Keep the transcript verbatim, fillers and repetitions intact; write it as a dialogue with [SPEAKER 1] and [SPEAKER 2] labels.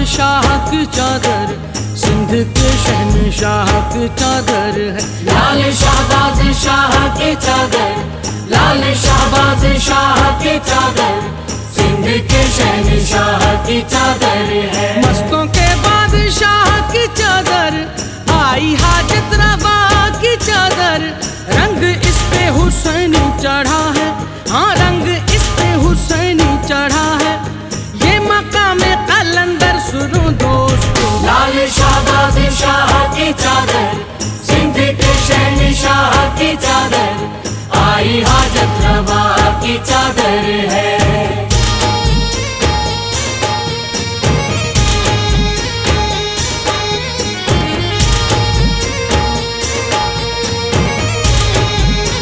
[SPEAKER 1] शाह की चादर, सिंध के शहनशाह की चादर है।
[SPEAKER 2] लाल शाहबाज शाह की चादर, लाल शाहबाज शाह की चादर, सिंध के शहनशाह की चादर है।
[SPEAKER 1] मस्तों के बादशाह की चादर, आई हाजत रवा की चादर, रंग इस पे हुसैनी चढ़ा है, हाँ रंग इस पे हुसैनी चढ़ा है। ये मकामे कलंदर सुनो दोस्तों।
[SPEAKER 2] लाल शाहबाज शाह की चादर, सिंध के शहनशाह की चादर, आई हाजत रवा की चादर है।